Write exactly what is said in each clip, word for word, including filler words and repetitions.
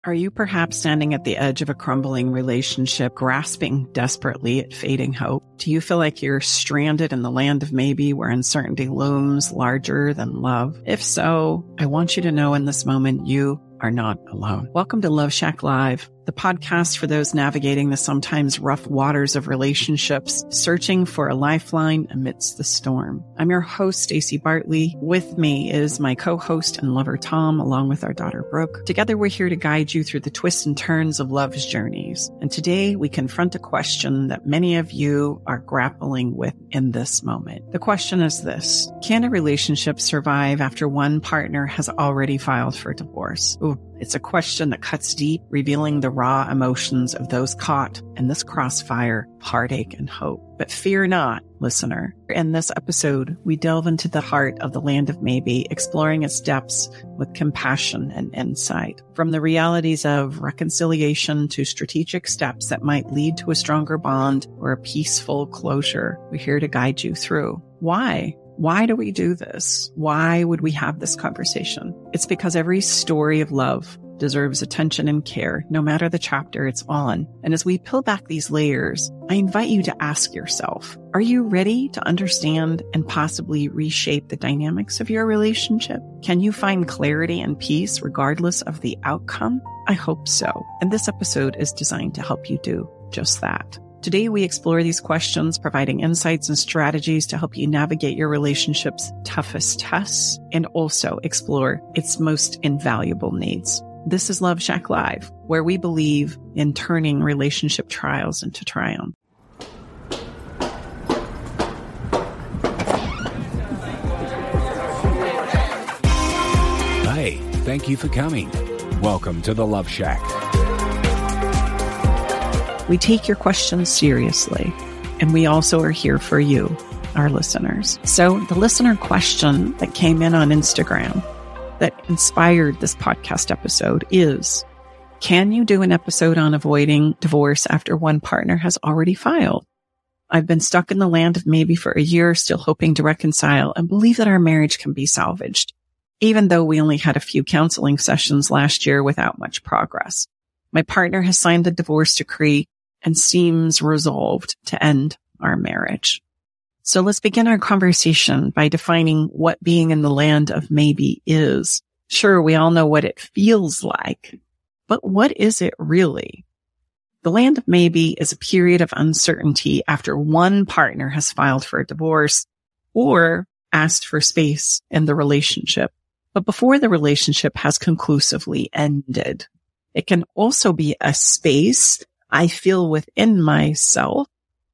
Are you perhaps standing at the edge of a crumbling relationship, grasping desperately at fading hope? Do you feel like you're stranded in the land of maybe, where uncertainty looms larger than love? If so, I want you to know in this moment you are not alone. Welcome to Love Shack Live, the podcast for those navigating the sometimes rough waters of relationships, searching for a lifeline amidst the storm. I'm your host, Stacey Bartley. With me is my co-host and lover, Tom, along with our daughter, Brooke. Together, we're here to guide you through the twists and turns of love's journeys. And today, we confront a question that many of you are grappling with in this moment. The question is this: can a relationship survive after one partner has already filed for divorce? Ooh, it's a question that cuts deep, revealing the raw emotions of those caught in this crossfire of heartache and hope. But fear not, listener. In this episode, we delve into the heart of the land of maybe, exploring its depths with compassion and insight. From the realities of reconciliation to strategic steps that might lead to a stronger bond or a peaceful closure, we're here to guide you through. Why? Why do we do this? Why would we have this conversation? It's because every story of love deserves attention and care, no matter the chapter it's on. And as we peel back these layers, I invite you to ask yourself, are you ready to understand and possibly reshape the dynamics of your relationship? Can you find clarity and peace regardless of the outcome? I hope so. And this episode is designed to help you do just that. Today, we explore these questions, providing insights and strategies to help you navigate your relationship's toughest tests and also explore its most invaluable needs. This is Love Shack Live, where we believe in turning relationship trials into triumph. Hey, thank you for coming. Welcome to the Love Shack. We take your questions seriously, and we also are here for you, our listeners. So the listener question that came in on Instagram that inspired this podcast episode is, can you do an episode on avoiding divorce after one partner has already filed? I've been stuck in the land of maybe for a year, still hoping to reconcile and believe that our marriage can be salvaged, even though we only had a few counseling sessions last year without much progress. My partner has signed the divorce decree and seems resolved to end our marriage. So let's begin our conversation by defining what being in the land of maybe is. Sure, we all know what it feels like, but what is it really? The land of maybe is a period of uncertainty after one partner has filed for a divorce or asked for space in the relationship, but before the relationship has conclusively ended. It can also be a space I feel within myself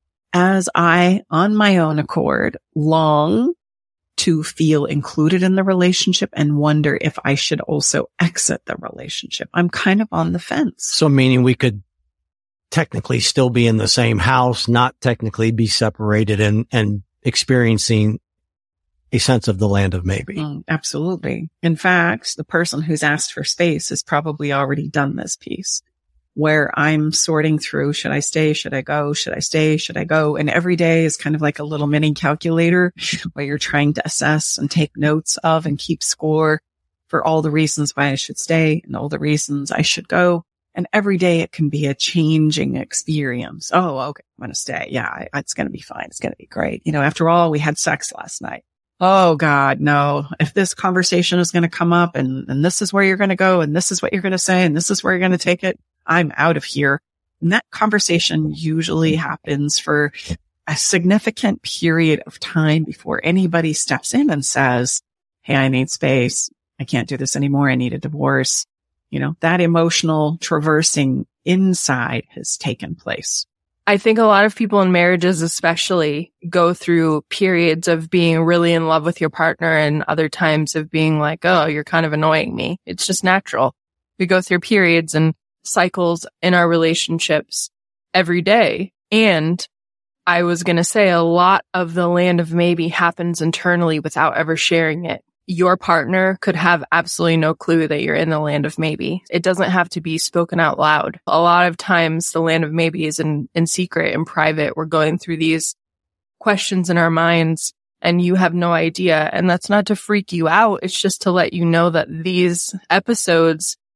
as I, on my own accord, long to feel included in the relationship and wonder if I should also exit the relationship. I'm kind of on the fence. So meaning we could technically still be in the same house, not technically be separated and, and experiencing a sense of the land of maybe. Mm, absolutely. In fact, the person who's asked for space has probably already done this piece, where I'm sorting through, should I stay? Should I go? Should I stay? Should I go? And every day is kind of like a little mini calculator where you're trying to assess and take notes of and keep score for all the reasons why I should stay and all the reasons I should go. And every day it can be a changing experience. Oh, okay, I'm going to stay. Yeah, I, it's going to be fine. It's going to be great. You know, after all, we had sex last night. Oh God, no. If this conversation is going to come up and, and this is where you're going to go and this is what you're going to say and this is where you're going to take it, I'm out of here. And that conversation usually happens for a significant period of time before anybody steps in and says, hey, I need space. I can't do this anymore. I need a divorce. You know, that emotional traversing inside has taken place. I think a lot of people in marriages especially go through periods of being really in love with your partner and other times of being like, oh, you're kind of annoying me. It's just natural. We go through periods and cycles in our relationships every day. And I was going to say a lot of the land of maybe happens internally without ever sharing it. Your partner could have absolutely no clue that you're in the land of maybe. It doesn't have to be spoken out loud. A lot of times the land of maybe is in, in secret and private. We're going through these questions in our minds and you have no idea. And that's not to freak you out. It's just to let you know that these episodes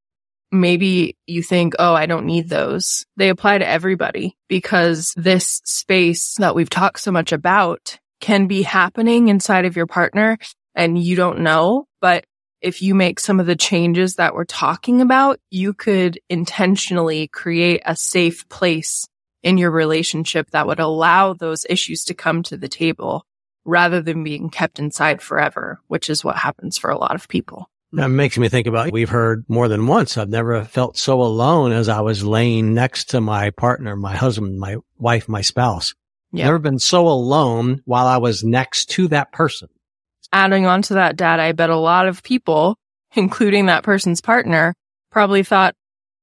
maybe you think, oh, I don't need those. They apply to everybody because this space that we've talked so much about can be happening inside of your partner and you don't know. But if you make some of the changes that we're talking about, you could intentionally create a safe place in your relationship that would allow those issues to come to the table rather than being kept inside forever, which is what happens for a lot of people. That makes me think about, we've heard more than once, I've never felt so alone as I was laying next to my partner, my husband, my wife, my spouse. Yeah. Never been so alone while I was next to that person. Adding on to that, Dad, I bet a lot of people, including that person's partner, probably thought,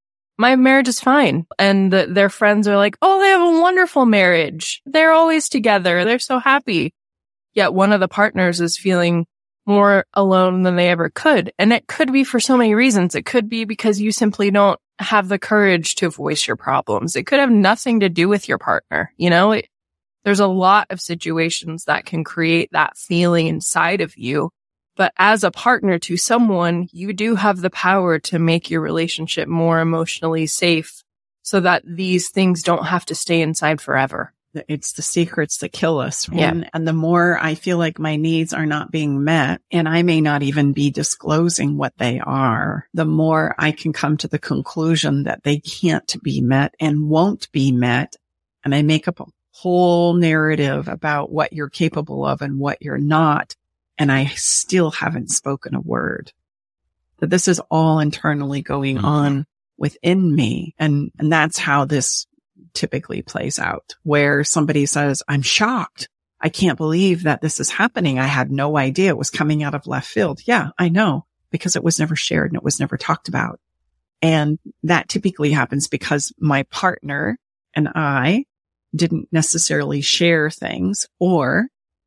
my marriage is fine. And the, their friends are like, oh, they have a wonderful marriage. They're always together. They're so happy. Yet one of the partners is feeling more alone than they ever could. And it could be for so many reasons. It could be because you simply don't have the courage to voice your problems. It could have nothing to do with your partner. You know, it, there's a lot of situations that can create that feeling inside of you. But as a partner to someone, you do have the power to make your relationship more emotionally safe so that these things don't have to stay inside forever. It's the secrets that kill us. Yeah. And, and the more I feel like my needs are not being met, and I may not even be disclosing what they are, the more I can come to the conclusion that they can't be met and won't be met. And I make up a whole narrative about what you're capable of and what you're not. And I still haven't spoken a word. That this is all internally going mm-hmm. on within me. And, and that's how this typically plays out, where somebody says, I'm shocked. I can't believe that this is happening. I had no idea it was coming out of left field. Yeah, I know, because it was never shared and it was never talked about. And that typically happens because my partner and I didn't necessarily share things, or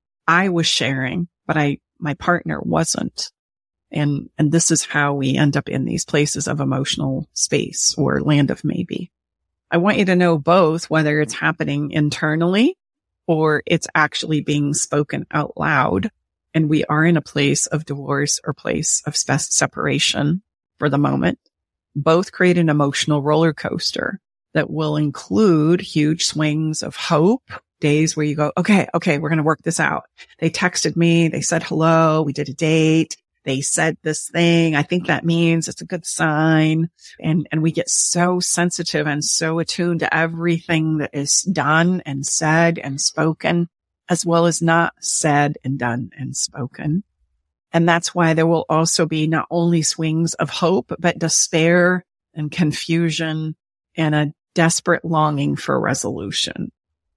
I was sharing, but I, my partner wasn't. And, and this is how we end up in these places of emotional space or land of maybe. I want you to know both, whether it's happening internally or it's actually being spoken out loud. And we are in a place of divorce or place of separation for the moment. Both create an emotional roller coaster that will include huge swings of hope, days where you go, okay, okay, we're going to work this out. They texted me. They said hello. We did a date. They said this thing. I think that means it's a good sign. And, and we get so sensitive and so attuned to everything that is done and said and spoken, as well as not said and done and spoken. And that's why there will also be not only swings of hope, but despair and confusion and a desperate longing for resolution.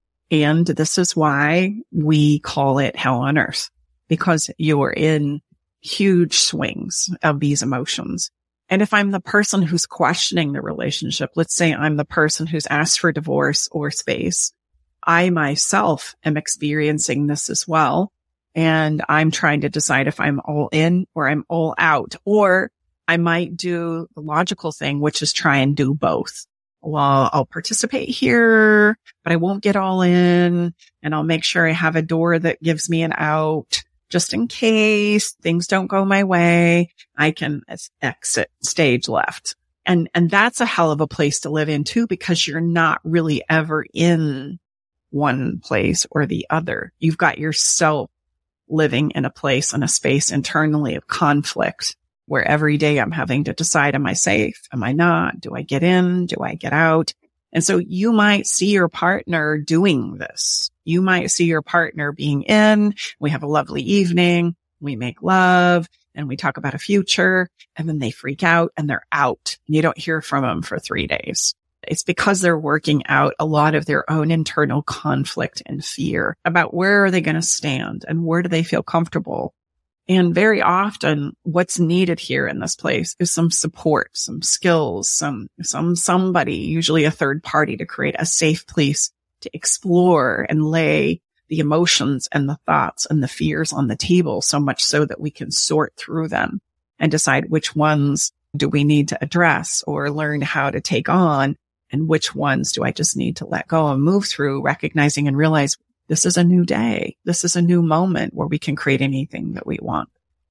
And this is why we call it hell on earth, because you are in huge swings of these emotions. And if I'm the person who's questioning the relationship, let's say I'm the person who's asked for divorce or space, I myself am experiencing this as well. And I'm trying to decide if I'm all in or I'm all out, or I might do the logical thing, which is try and do both. Well, I'll participate here, but I won't get all in, and I'll make sure I have a door that gives me an out. Just in case things don't go my way, I can exit stage left. And, and that's a hell of a place to live in too, because you're not really ever in one place or the other. You've got yourself living in a place and a space internally of conflict, where every day I'm having to decide, am I safe? Am I not? Do I get in? Do I get out? And so you might see your partner doing this. You might see your partner being in. We have a lovely evening. We make love and we talk about a future, and then they freak out and they're out. And you don't hear from them for three days. It's because they're working out a lot of their own internal conflict and fear about where are they going to stand and where do they feel comfortable. And very often what's needed here in this place is some support, some skills, some, some, somebody, usually a third party, to create a safe place to explore and lay the emotions and the thoughts and the fears on the table, so much so that we can sort through them and decide which ones do we need to address or learn how to take on, and which ones do I just need to let go and move through, recognizing and realize this is a new day. This is a new moment where we can create anything that we want.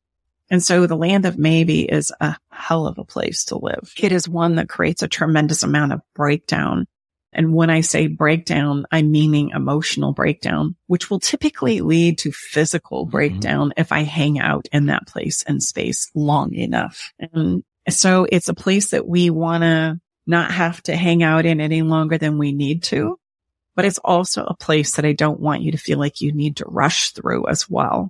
And so the land of maybe is a hell of a place to live. It is one that creates a tremendous amount of breakdown. And when I say breakdown, I'm meaning emotional breakdown, which will typically lead to physical breakdown mm-hmm. if I hang out in that place and space long enough. And so it's a place that we want to not have to hang out in any longer than we need to. But it's also a place that I don't want you to feel like you need to rush through as well.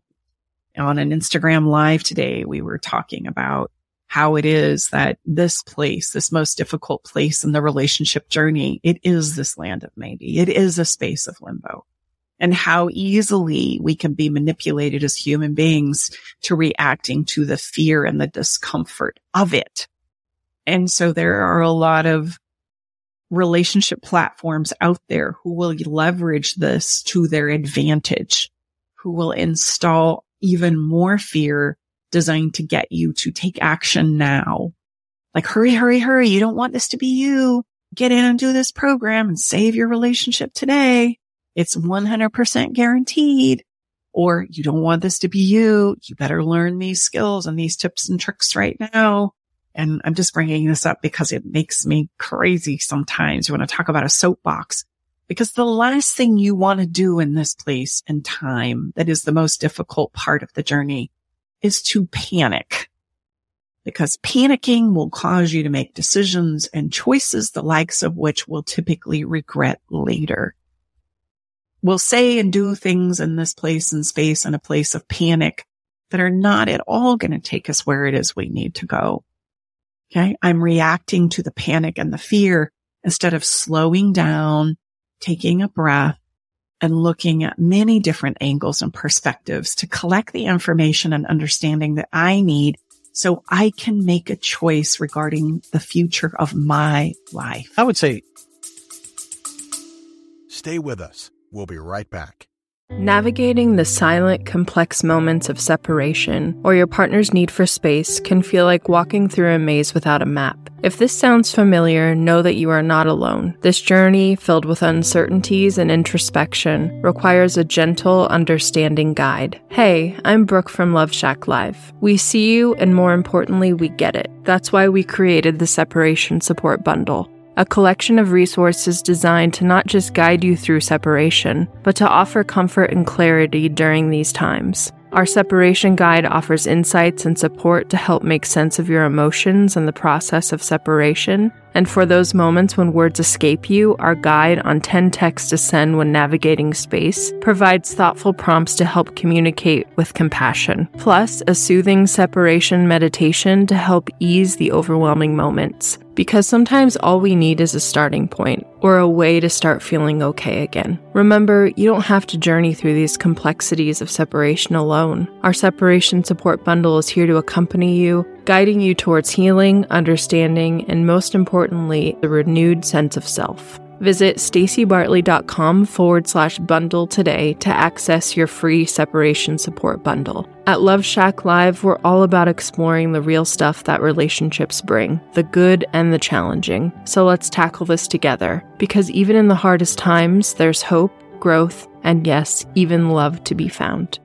On an Instagram live today, we were talking about how it is that this place, this most difficult place in the relationship journey, it is this land of maybe. It is a space of limbo. And how easily we can be manipulated as human beings to reacting to the fear and the discomfort of it. And so there are a lot of relationship platforms out there who will leverage this to their advantage, who will install even more fear designed to get you to take action now. Like, hurry, hurry, hurry. You don't want this to be you. Get in and do this program and save your relationship today. It's one hundred percent guaranteed. Or you don't want this to be you. You better learn these skills and these tips and tricks right now. And I'm just bringing this up because it makes me crazy sometimes when I talk about a soapbox, because the last thing you want to do in this place and time that is the most difficult part of the journey is to panic, because panicking will cause you to make decisions and choices, the likes of which we'll typically regret later. We'll say and do things in this place and space in a place of panic that are not at all going to take us where it is we need to go. Okay. I'm reacting to the panic and the fear instead of slowing down, taking a breath, and looking at many different angles and perspectives to collect the information and understanding that I need so I can make a choice regarding the future of my life. I would say, stay with us. We'll be right back. Navigating the silent, complex moments of separation or your partner's need for space can feel like walking through a maze without a map. If this sounds familiar, know that you are not alone. This journey, filled with uncertainties and introspection, requires a gentle, understanding guide. Hey, I'm Brooke from Love Shack Live. We see you, and more importantly, we get it. That's why we created the Separation Support Bundle. A collection of resources designed to not just guide you through separation, but to offer comfort and clarity during these times. Our separation guide offers insights and support to help make sense of your emotions and the process of separation. And for those moments when words escape you, our guide on ten texts to send when navigating space provides thoughtful prompts to help communicate with compassion. Plus, a soothing separation meditation to help ease the overwhelming moments. Because sometimes all we need is a starting point, or a way to start feeling okay again. Remember, you don't have to journey through these complexities of separation alone. Our Separation Support Bundle is here to accompany you, guiding you towards healing, understanding, and most importantly, the renewed sense of self. Visit stacybartley.com forward slash bundle today to access your free separation support bundle. At Love Shack Live, we're all about exploring the real stuff that relationships bring, the good and the challenging. So let's tackle this together, because even in the hardest times, there's hope, growth, and yes, even love to be found.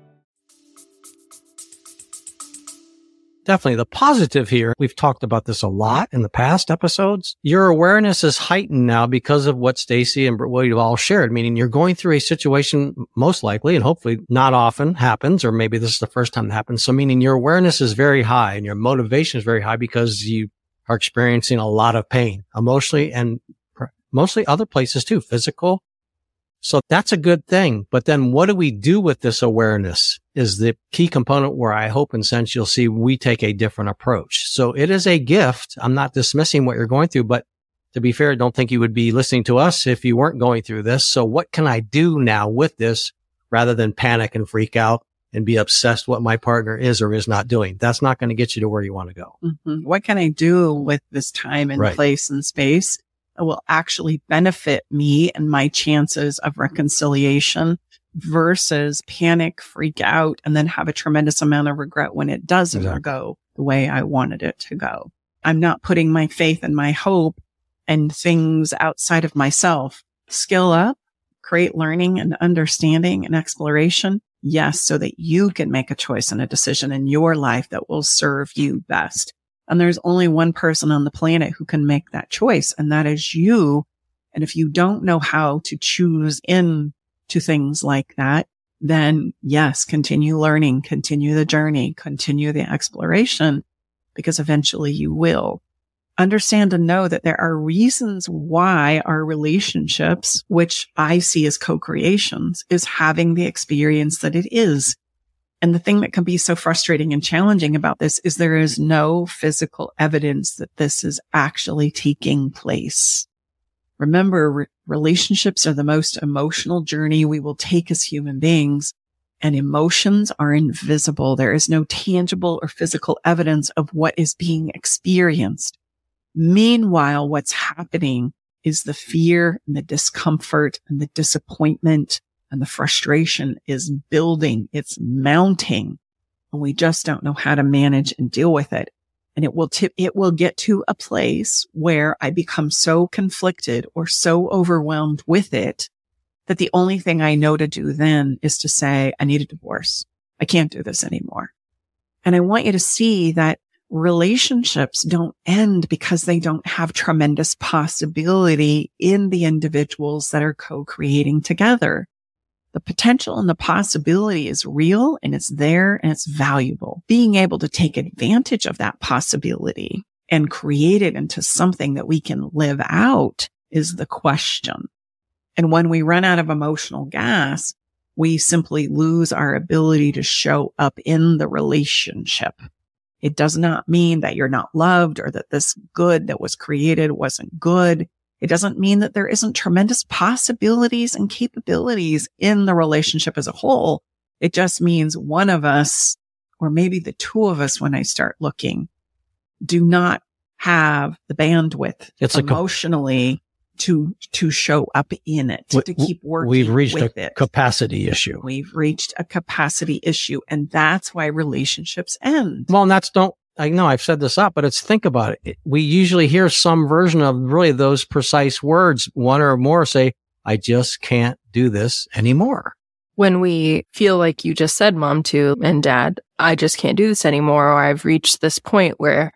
Definitely. The positive here, we've talked about this a lot in the past episodes. Your awareness is heightened now because of what Stacy and William all shared, meaning you're going through a situation most likely and hopefully not often happens, or maybe this is the first time it happens. So meaning your awareness is very high and your motivation is very high because you are experiencing a lot of pain emotionally and mostly other places too, physical. So that's a good thing. But then what do we do with this awareness is the key component where I hope and sense you'll see we take a different approach. So it is a gift. I'm not dismissing what you're going through, but to be fair, I don't think you would be listening to us if you weren't going through this. So what can I do now with this rather than panic and freak out and be obsessed what my partner is or is not doing? That's not going to get you to where you want to go. Mm-hmm. What can I do with this time and right. place and space that will actually benefit me and my chances of reconciliation versus panic, freak out, and then have a tremendous amount of regret when it doesn't exactly. go the way I wanted it to go. I'm not putting my faith and my hope and things outside of myself. Skill up, create learning and understanding and exploration, Yes, so that you can make a choice and a decision in your life that will serve you best. And there's only one person on the planet who can make that choice, and that is you. And if you don't know how to choose into things like that, then yes, continue learning, continue the journey, continue the exploration, because eventually you will. Understand and know that there are reasons why our relationships, which I see as co-creations, is having the experience that it is. And the thing that can be so frustrating and challenging about this is there is no physical evidence that this is actually taking place. Remember, re- relationships are the most emotional journey we will take as human beings, and emotions are invisible. There is no tangible or physical evidence of what is being experienced. Meanwhile, what's happening is the fear and the discomfort and the disappointment and the frustration is building. It's mounting, and we just don't know how to manage and deal with it. And it will tip, it will get to a place where I become so conflicted or so overwhelmed with it that the only thing I know to do then is to say, I need a divorce. I can't do this anymore. And I want you to see that relationships don't end because they don't have tremendous possibility in the individuals that are co-creating together. The potential and the possibility is real, and it's there, and it's valuable. Being able to take advantage of that possibility and create it into something that we can live out is the question. And when we run out of emotional gas, we simply lose our ability to show up in the relationship. It does not mean that you're not loved or that this good that was created wasn't good. It doesn't mean that there isn't tremendous possibilities and capabilities in the relationship as a whole. It just means one of us, or maybe the two of us when I start looking, do not have the bandwidth it's emotionally a, to, to show up in it, we, to keep working We've reached with a it. capacity issue. We've reached a capacity issue, and that's why relationships end. Well, and that's don't, I know I've said this up, but it's think about it. We usually hear some version of really those precise words, one or more say, I just can't do this anymore. When we feel like you just said, Mom, too, and Dad, I just can't do this anymore, or I've reached this point where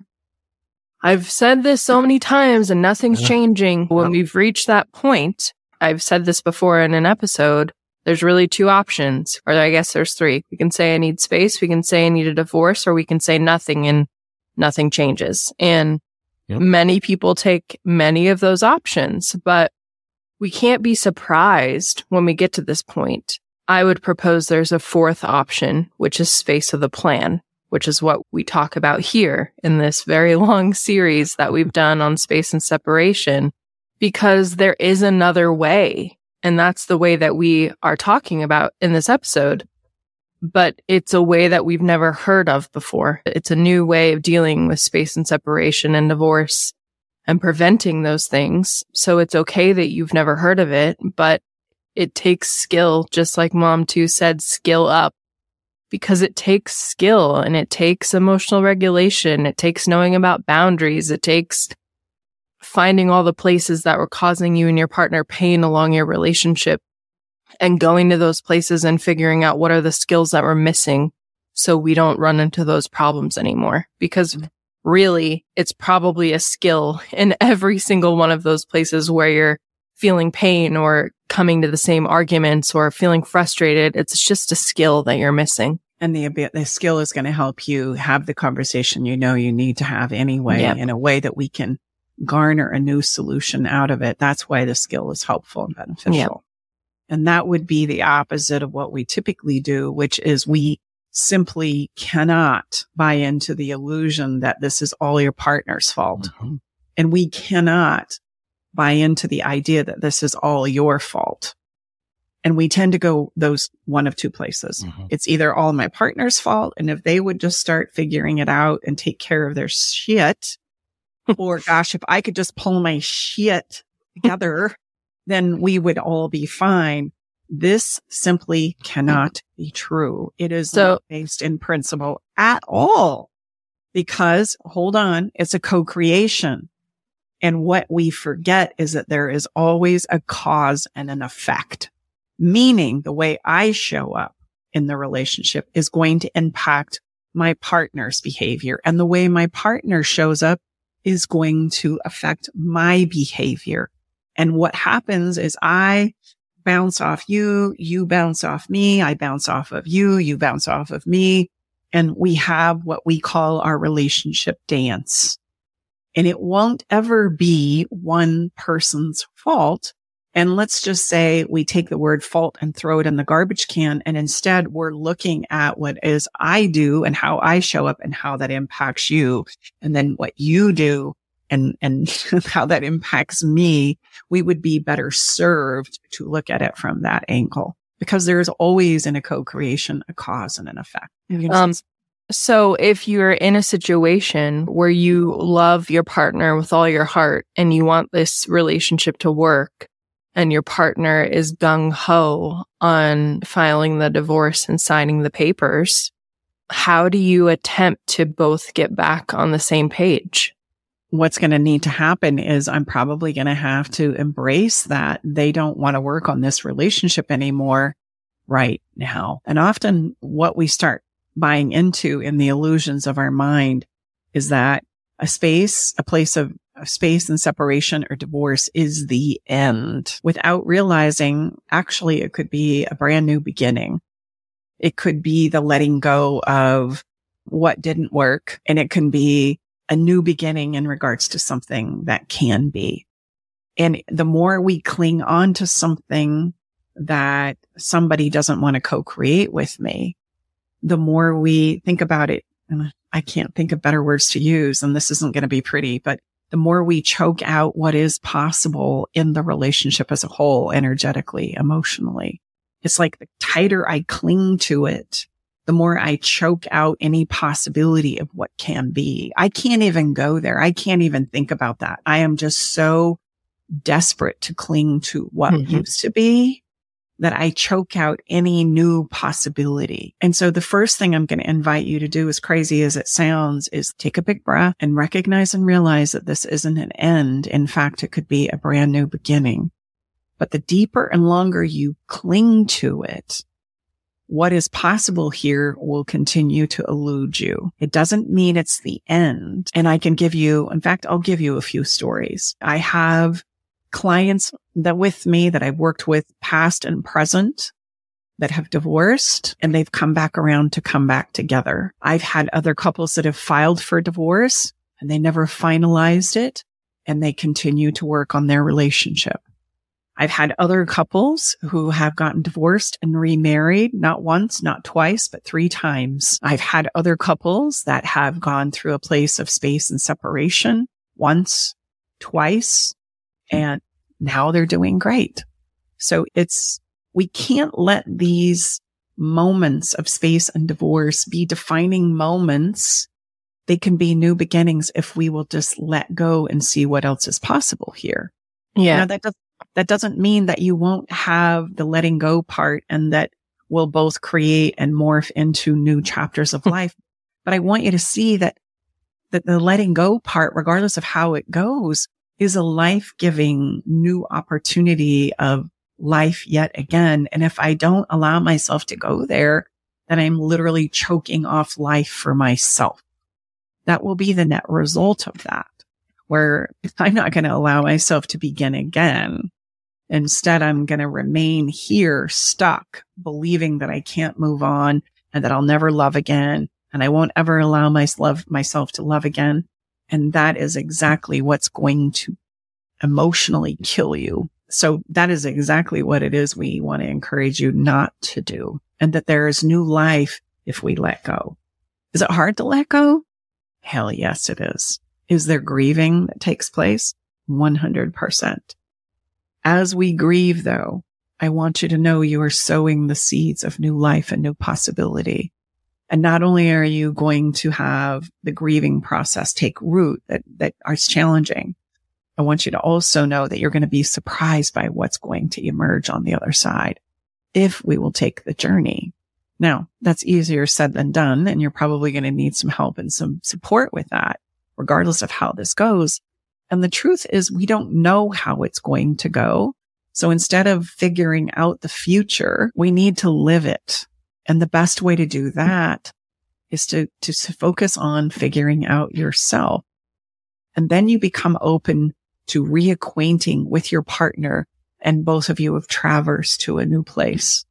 I've said this so many times and nothing's uh, changing. When we've reached that point, I've said this before in an episode, there's really two options, or I guess there's three. We can say I need space, we can say I need a divorce, or we can say nothing and nothing changes. And yep. Many people take many of those options, but we can't be surprised when we get to this point. I would propose there's a fourth option, which is space of the plan, which is what we talk about here in this very long series that we've done on space and separation, because there is another way. And that's the way that we are talking about in this episode. But it's a way that we've never heard of before. It's a new way of dealing with space and separation and divorce and preventing those things. So it's okay that you've never heard of it, but it takes skill, just like Mom too said, skill up, because it takes skill and it takes emotional regulation. It takes knowing about boundaries. It takes finding all the places that were causing you and your partner pain along your relationship and going to those places and figuring out what are the skills that we're missing so we don't run into those problems anymore. Because really, it's probably a skill in every single one of those places where you're feeling pain or coming to the same arguments or feeling frustrated. It's just a skill that you're missing. And the the skill is going to help you have the conversation you know you need to have anyway, yep. in a way that we can garner a new solution out of it. That's why the skill is helpful and beneficial. Yep. And that would be the opposite of what we typically do, which is we simply cannot buy into the illusion that this is all your partner's fault. Mm-hmm. And we cannot buy into the idea that this is all your fault. And we tend to go those one of two places. Mm-hmm. It's either all my partner's fault, and if they would just start figuring it out and take care of their shit, or gosh, if I could just pull my shit together, then we would all be fine. This simply cannot be true. It is so, not based in principle at all, because hold on, it's a co-creation. And what we forget is that there is always a cause and an effect. Meaning the way I show up in the relationship is going to impact my partner's behavior. And the way my partner shows up is going to affect my behavior. And what happens is I bounce off you, you bounce off me, I bounce off of you, you bounce off of me. And we have what we call our relationship dance. And it won't ever be one person's fault. And let's just say we take the word fault and throw it in the garbage can. And instead we're looking at what is I do and how I show up and how that impacts you. And then what you do and, and how that impacts me. We would be better served to look at it from that angle, because there is always in a co-creation, a cause and an effect. Um, so if you're in a situation where you love your partner with all your heart and you want this relationship to work, and your partner is gung-ho on filing the divorce and signing the papers, how do you attempt to both get back on the same page? What's going to need to happen is I'm probably going to have to embrace that they don't want to work on this relationship anymore right now. And often what we start buying into in the illusions of our mind is that a space, a place of space and separation or divorce is the end, without realizing actually it could be a brand new beginning. It could be the letting go of what didn't work, and it can be a new beginning in regards to something that can be. And the more we cling on to something that somebody doesn't want to co-create with me, the more we think about it, and I can't think of better words to use, and this isn't going to be pretty, but the more we choke out what is possible in the relationship as a whole, energetically, emotionally. It's like the tighter I cling to it, the more I choke out any possibility of what can be. I can't even go there. I can't even think about that. I am just so desperate to cling to what mm-hmm. used to be that I choke out any new possibility. And so the first thing I'm going to invite you to do, as crazy as it sounds, is take a big breath and recognize and realize that this isn't an end. In fact, it could be a brand new beginning. But the deeper and longer you cling to it, what is possible here will continue to elude you. It doesn't mean it's the end. And I can give you, in fact, I'll give you a few stories. I have clients that with me that I've worked with past and present that have divorced, and they've come back around to come back together. I've had other couples that have filed for divorce and they never finalized it, and they continue to work on their relationship. I've had other couples who have gotten divorced and remarried, not once, not twice, but three times. I've had other couples that have gone through a place of space and separation once, twice, and now they're doing great. So it's, we can't let these moments of space and divorce be defining moments. They can be new beginnings if we will just let go and see what else is possible here. Yeah. Now, that does, that doesn't mean that you won't have the letting go part and that we'll both create and morph into new chapters of life. But I want you to see that, that the letting go part, regardless of how it goes, is a life-giving new opportunity of life yet again. And if I don't allow myself to go there, then I'm literally choking off life for myself. That will be the net result of that, where I'm not going to allow myself to begin again. Instead, I'm going to remain here stuck, believing that I can't move on and that I'll never love again. And I won't ever allow myself, myself to love again. And that is exactly what's going to emotionally kill you. So that is exactly what it is we want to encourage you not to do. And that there is new life if we let go. Is it hard to let go? Hell yes, it is. Is there grieving that takes place? one hundred percent. As we grieve, though, I want you to know you are sowing the seeds of new life and new possibility. And not only are you going to have the grieving process take root that, that is challenging, I want you to also know that you're going to be surprised by what's going to emerge on the other side if we will take the journey. Now, that's easier said than done, and you're probably going to need some help and some support with that, regardless of how this goes. And the truth is we don't know how it's going to go. So instead of figuring out the future, we need to live it. And the best way to do that is to, to focus on figuring out yourself. And then you become open to reacquainting with your partner, and both of you have traversed to a new place,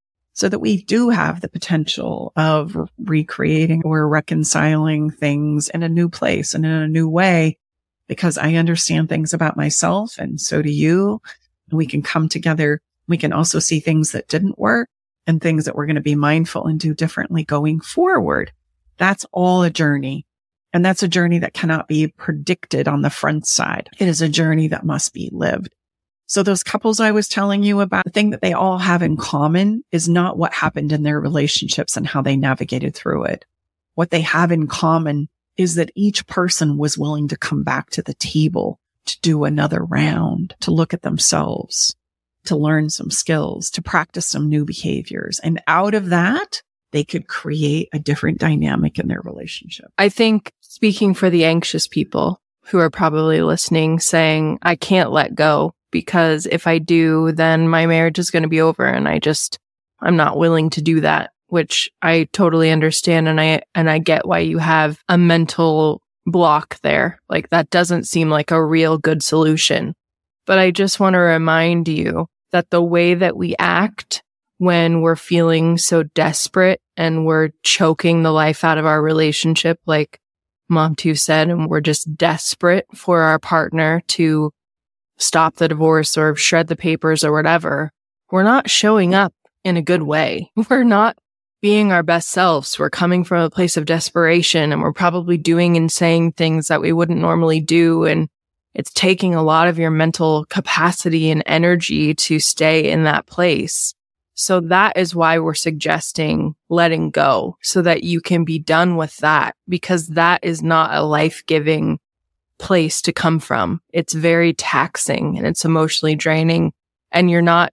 so that we do have the potential of recreating or reconciling things in a new place and in a new way, because I understand things about myself and so do you. And we can come together. We can also see things that didn't work and things that we're going to be mindful and do differently going forward. That's all a journey. And that's a journey that cannot be predicted on the front side. It is a journey that must be lived. So those couples I was telling you about, the thing that they all have in common is not what happened in their relationships and how they navigated through it. What they have in common is that each person was willing to come back to the table to do another round, to look at themselves, to learn some skills, to practice some new behaviors. And out of that, they could create a different dynamic in their relationship. I think, speaking for the anxious people who are probably listening, saying, I can't let go, because if I do, then my marriage is going to be over. And I just, I'm not willing to do that, which I totally understand. And I, and I get why you have a mental block there. Like, that doesn't seem like a real good solution. But I just want to remind you that the way that we act when we're feeling so desperate and we're choking the life out of our relationship, like Mom Two said, and we're just desperate for our partner to stop the divorce or shred the papers or whatever, we're not showing up in a good way. We're not being our best selves. We're coming from a place of desperation, and we're probably doing and saying things that we wouldn't normally do. And it's taking a lot of your mental capacity and energy to stay in that place. So that is why we're suggesting letting go, so that you can be done with that, because that is not a life-giving place to come from. It's very taxing and it's emotionally draining, and you're not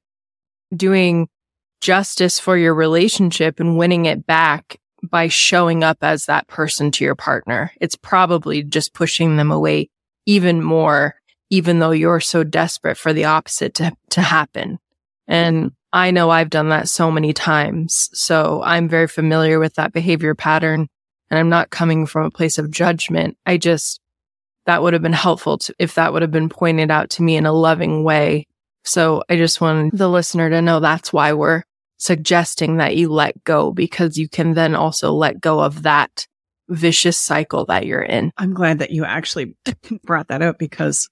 doing justice for your relationship and winning it back by showing up as that person to your partner. It's probably just pushing them away even more, even though you're so desperate for the opposite to, to happen. And I know I've done that so many times. So I'm very familiar with that behavior pattern, and I'm not coming from a place of judgment. I just, that would have been helpful to, if that would have been pointed out to me in a loving way. So I just want the listener to know that's why we're suggesting that you let go, because you can then also let go of that vicious cycle that you're in. I'm glad that you actually brought that up, because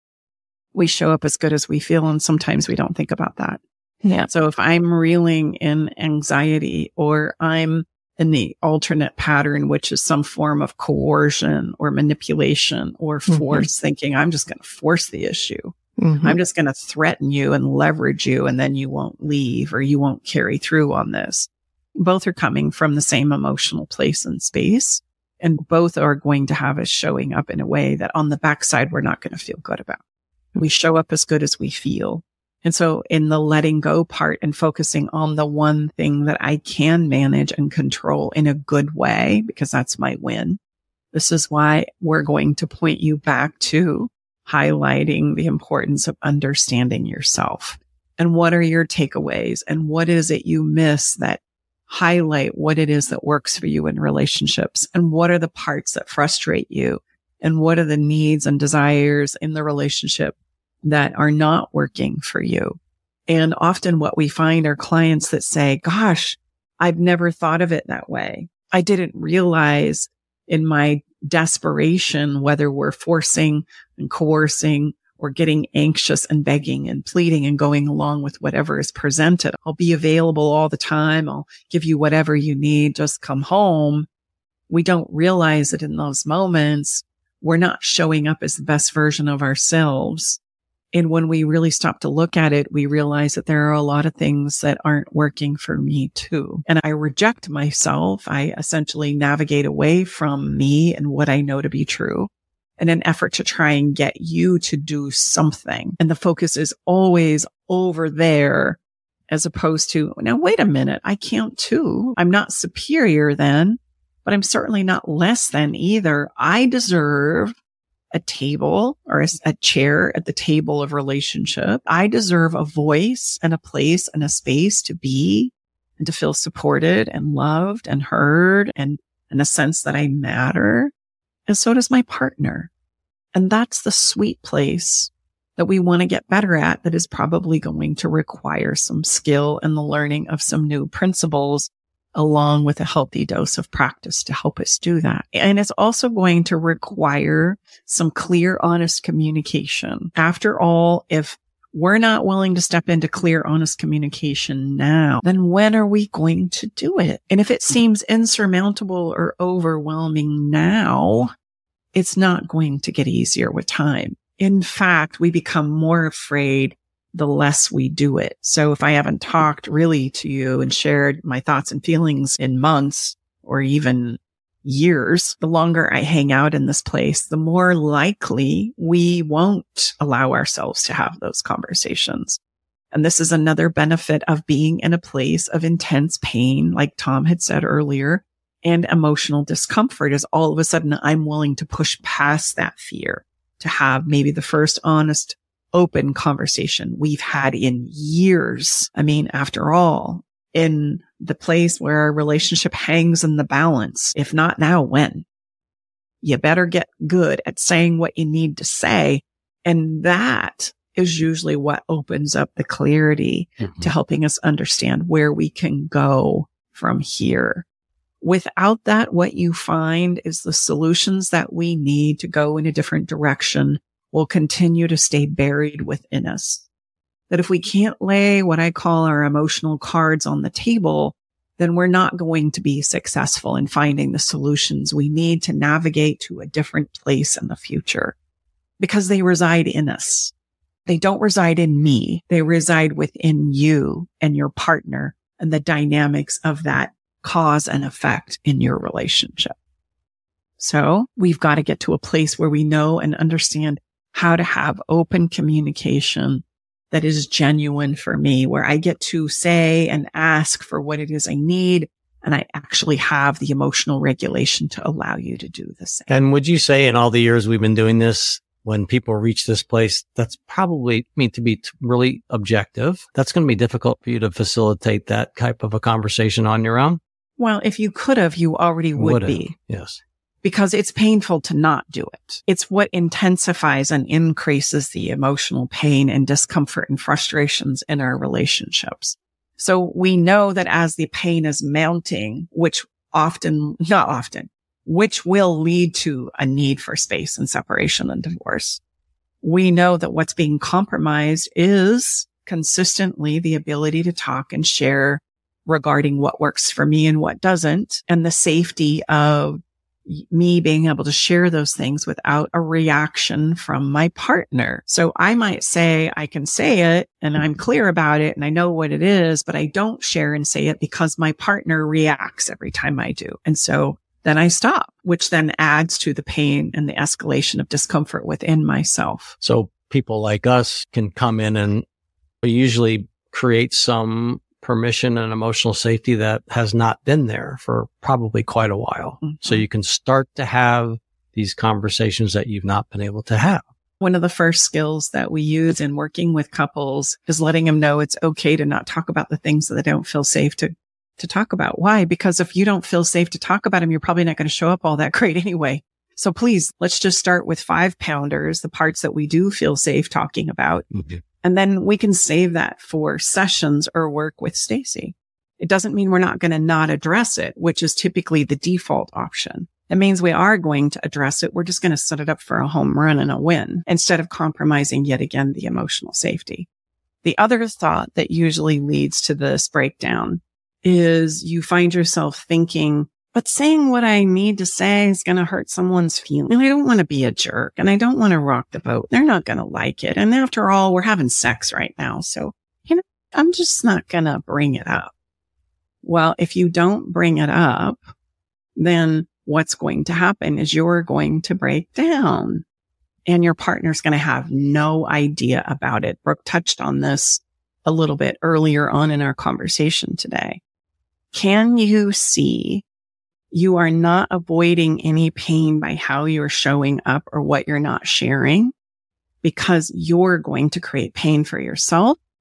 we show up as good as we feel, and sometimes we don't think about that. Yeah. So if I'm reeling in anxiety, or I'm in the alternate pattern, which is some form of coercion or manipulation or force, mm-hmm. thinking I'm just going to force the issue. Mm-hmm. I'm just going to threaten you and leverage you, and then you won't leave or you won't carry through on this. Both are coming from the same emotional place and space, and both are going to have us showing up in a way that on the backside, we're not going to feel good about. We show up as good as we feel. And so in the letting go part and focusing on the one thing that I can manage and control in a good way, because that's my win. This is why we're going to point you back to highlighting the importance of understanding yourself. And what are your takeaways? And what is it you miss that highlight what it is that works for you in relationships? And what are the parts that frustrate you? And what are the needs and desires in the relationship that are not working for you? And often what we find are clients that say, gosh, I've never thought of it that way. I didn't realize in my desperation, whether we're forcing and coercing or getting anxious and begging and pleading and going along with whatever is presented. I'll be available all the time. I'll give you whatever you need. Just come home. We don't realize that in those moments, we're not showing up as the best version of ourselves. And when we really stop to look at it, we realize that there are a lot of things that aren't working for me too. And I reject myself. I essentially navigate away from me and what I know to be true in an effort to try and get you to do something. And the focus is always over there, as opposed to, now, wait a minute, I can't too. I'm not superior then, but I'm certainly not less than either. I deserve a table or a, a chair at the table of relationship. I deserve a voice and a place and a space to be and to feel supported and loved and heard and in a sense that I matter. And so does my partner. And that's the sweet place that we want to get better at, that is probably going to require some skill and the learning of some new principles, along with a healthy dose of practice to help us do that. And it's also going to require some clear, honest communication. After all, if we're not willing to step into clear, honest communication now, then when are we going to do it? And if it seems insurmountable or overwhelming now, it's not going to get easier with time. In fact, we become more afraid the less we do it. So if I haven't talked really to you and shared my thoughts and feelings in months or even years, the longer I hang out in this place, the more likely we won't allow ourselves to have those conversations. And this is another benefit of being in a place of intense pain, like Tom had said earlier, and emotional discomfort, is all of a sudden I'm willing to push past that fear to have maybe the first honest, open conversation we've had in years. I mean, after all, in the place where our relationship hangs in the balance, if not now, when? You better get good at saying what you need to say. And that is usually what opens up the clarity mm-hmm. to helping us understand where we can go from here. Without that, what you find is the solutions that we need to go in a different direction will continue to stay buried within us. That if we can't lay what I call our emotional cards on the table, then we're not going to be successful in finding the solutions we need to navigate to a different place in the future, because they reside in us. They don't reside in me. They reside within you and your partner and the dynamics of that cause and effect in your relationship. So we've got to get to a place where we know and understand how to have open communication that is genuine for me, where I get to say and ask for what it is I need, and I actually have the emotional regulation to allow you to do the same. And would you say in all the years we've been doing this, when people reach this place, that's probably, I mean, to be t- really objective, that's going to be difficult for you to facilitate that type of a conversation on your own? Well, if you could have, you already would, would be. Yes. Because it's painful to not do it. It's what intensifies and increases the emotional pain and discomfort and frustrations in our relationships. So we know that as the pain is mounting, which often, not often, which will lead to a need for space and separation and divorce, we know that what's being compromised is consistently the ability to talk and share regarding what works for me and what doesn't, and the safety of me being able to share those things without a reaction from my partner. So I might say, I can say it and I'm clear about it and I know what it is, but I don't share and say it because my partner reacts every time I do. And so then I stop, which then adds to the pain and the escalation of discomfort within myself. So people like us can come in and usually create some permission and emotional safety that has not been there for probably quite a while. Mm-hmm. So you can start to have these conversations that you've not been able to have. One of the first skills that we use in working with couples is letting them know it's okay to not talk about the things that they don't feel safe to, to talk about. Why? Because if you don't feel safe to talk about them, you're probably not going to show up all that great anyway. So please, let's just start with five pounders, the parts that we do feel safe talking about. Mm-hmm. And then we can save that for sessions or work with Stacey. It doesn't mean we're not going to not address it, which is typically the default option. It means we are going to address it. We're just going to set it up for a home run and a win instead of compromising yet again the emotional safety. The other thought that usually leads to this breakdown is you find yourself thinking, but saying what I need to say is going to hurt someone's feelings. And I don't want to be a jerk and I don't want to rock the boat. They're not going to like it. And after all, we're having sex right now. So, you know, I'm just not going to bring it up. Well, if you don't bring it up, then what's going to happen is you're going to break down and your partner's going to have no idea about it. Brooke touched on this a little bit earlier on in our conversation today. Can you see you are not avoiding any pain by how you're showing up or what you're not sharing, because you're going to create pain for yourself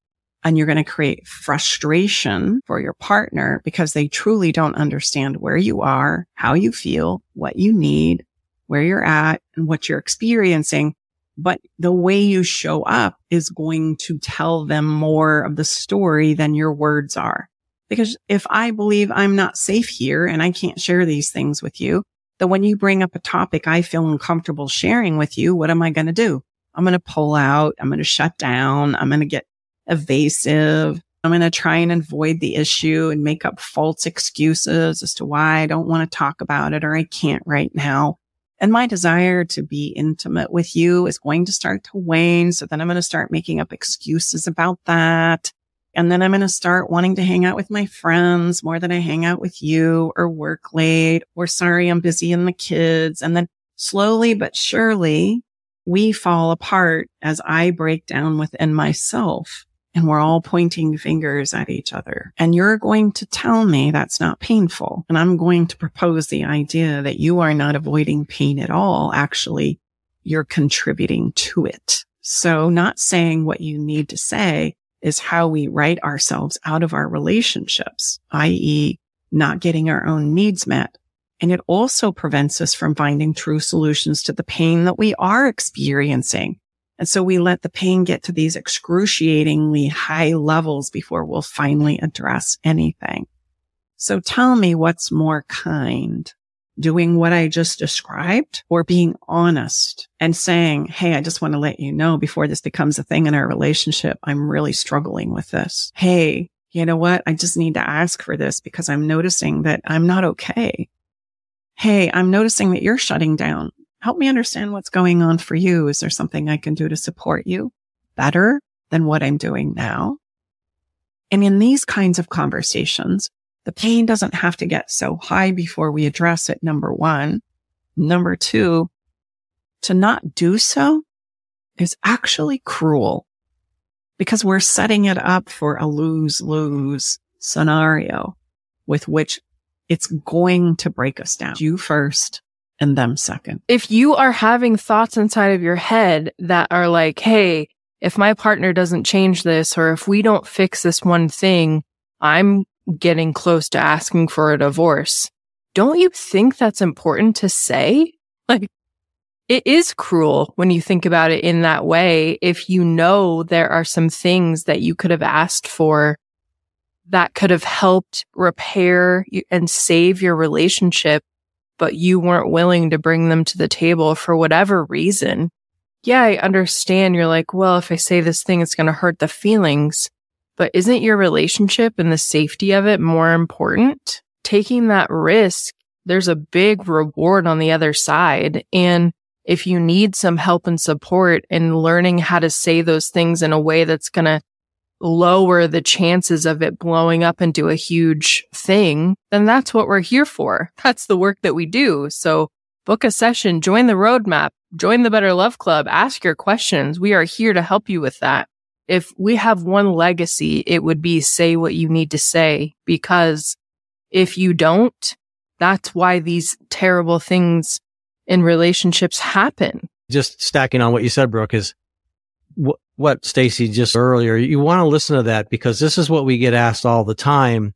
And you're going to create frustration for your partner because they truly don't understand where you are, how you feel, what you need, where you're at, and what you're experiencing. But the way you show up is going to tell them more of the story than your words are. Because if I believe I'm not safe here and I can't share these things with you, then when you bring up a topic I feel uncomfortable sharing with you, what am I going to do? I'm going to pull out. I'm going to shut down. I'm going to get evasive. I'm going to try and avoid the issue and make up false excuses as to why I don't want to talk about it or I can't right now. And my desire to be intimate with you is going to start to wane. So then I'm going to start making up excuses about that. And then I'm going to start wanting to hang out with my friends more than I hang out with you, or work late, or sorry, I'm busy in the kids. And then slowly but surely we fall apart as I break down within myself. And we're all pointing fingers at each other. And you're going to tell me that's not painful. And I'm going to propose the idea that you are not avoiding pain at all. Actually, you're contributing to it. So not saying what you need to say is how we write ourselves out of our relationships, that is not getting our own needs met. And it also prevents us from finding true solutions to the pain that we are experiencing. And so we let the pain get to these excruciatingly high levels before we'll finally address anything. So tell me what's more kind, doing what I just described, or being honest and saying, hey, I just want to let you know before this becomes a thing in our relationship, I'm really struggling with this. Hey, you know what? I just need to ask for this because I'm noticing that I'm not okay. Hey, I'm noticing that you're shutting down. Help me understand what's going on for you. Is there something I can do to support you better than what I'm doing now? And in these kinds of conversations, the pain doesn't have to get so high before we address it, number one. Number two, to not do so is actually cruel because we're setting it up for a lose-lose scenario with which it's going to break us down. You first. And them second. If you are having thoughts inside of your head that are like, hey, if my partner doesn't change this, or if we don't fix this one thing, I'm getting close to asking for a divorce. Don't you think that's important to say? Like, it is cruel when you think about it in that way. If you know there are some things that you could have asked for that could have helped repair and save your relationship, but you weren't willing to bring them to the table for whatever reason. Yeah, I understand. You're like, well, if I say this thing, it's going to hurt the feelings. But isn't your relationship and the safety of it more important? Taking that risk, there's a big reward on the other side. And if you need some help and support in learning how to say those things in a way that's going to lower the chances of it blowing up into a huge thing, then that's what we're here for. That's the work that we do. So book a session, join the roadmap, join the Better Love Club, ask your questions. We are here to help you with that. If we have one legacy, it would be say what you need to say, because if you don't, that's why these terrible things in relationships happen. Just stacking on what you said, Brooke, is wh- what Stacey just earlier, you want to listen to that because this is what we get asked all the time.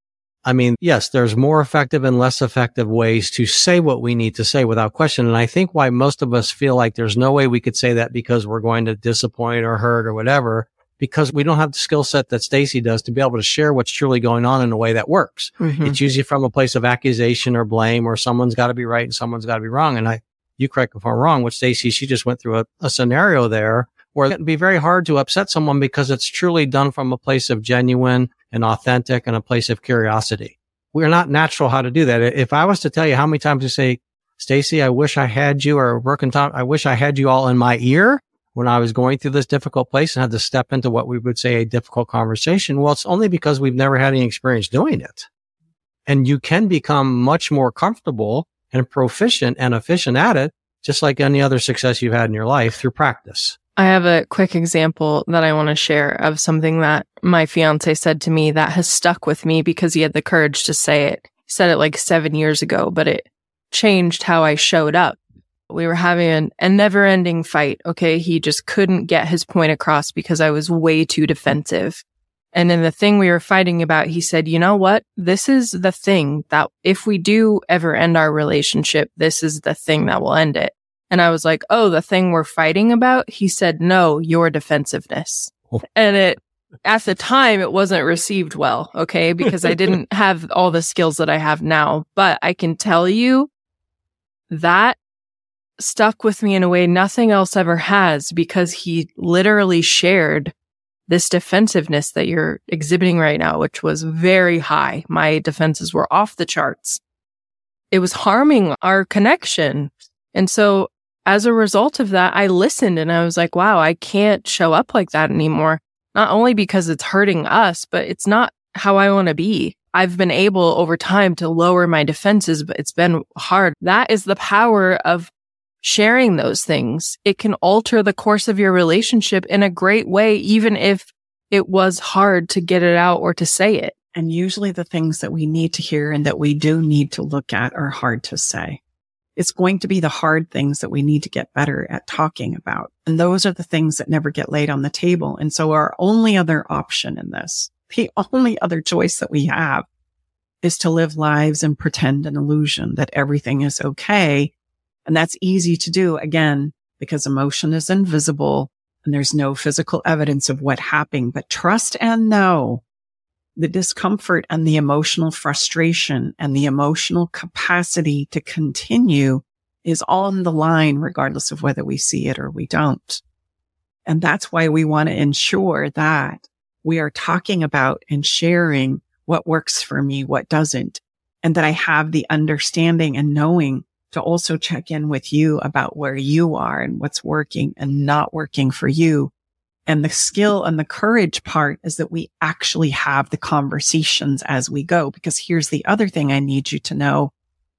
I mean, yes, there's more effective and less effective ways to say what we need to say without question. And I think why most of us feel like there's no way we could say that because we're going to disappoint or hurt or whatever, because we don't have the skill set that Stacey does to be able to share what's truly going on in a way that works. Mm-hmm. It's usually from a place of accusation or blame, or someone's got to be right and someone's got to be wrong. And I, you correct me if I'm wrong, with Stacey, she just went through a, a scenario there where it'd be very hard to upset someone because it's truly done from a place of genuine and authentic and a place of curiosity. We're not natural how to do that. If I was to tell you how many times you say, Stacey, I wish I had you, or Brooke and Tom, I wish I had you all in my ear when I was going through this difficult place and had to step into what we would say a difficult conversation. Well, it's only because we've never had any experience doing it. And you can become much more comfortable and proficient and efficient at it, just like any other success you've had in your life through practice. I have a quick example that I want to share of something that my fiance said to me that has stuck with me because he had the courage to say it. He said it like seven years ago, but it changed how I showed up. We were having an, a never ending fight. Okay. He just couldn't get his point across because I was way too defensive. And in the thing we were fighting about, he said, you know what? This is the thing that if we do ever end our relationship, this is the thing that will end it. And I was like, oh, the thing we're fighting about? He said, no, your defensiveness. Oh. And it, at the time, it wasn't received well. Okay. Because I didn't have all the skills that I have now, but I can tell you that stuck with me in a way nothing else ever has, because he literally shared this defensiveness that you're exhibiting right now, which was very high. My defenses were off the charts. It was harming our connection. And so as a result of that, I listened and I was like, wow, I can't show up like that anymore. Not only because it's hurting us, but it's not how I want to be. I've been able over time to lower my defenses, but it's been hard. That is the power of sharing those things. It can alter the course of your relationship in a great way, even if it was hard to get it out or to say it. And usually the things that we need to hear and that we do need to look at are hard to say. It's going to be the hard things that we need to get better at talking about. And those are the things that never get laid on the table. And so our only other option in this, the only other choice that we have, is to live lives and pretend an illusion that everything is okay. And that's easy to do, again, because emotion is invisible and there's no physical evidence of what happened. But trust and know the discomfort and the emotional frustration and the emotional capacity to continue is on the line, regardless of whether we see it or we don't. And that's why we want to ensure that we are talking about and sharing what works for me, what doesn't, and that I have the understanding and knowing to also check in with you about where you are and what's working and not working for you. And the skill and the courage part is that we actually have the conversations as we go. Because here's the other thing I need you to know.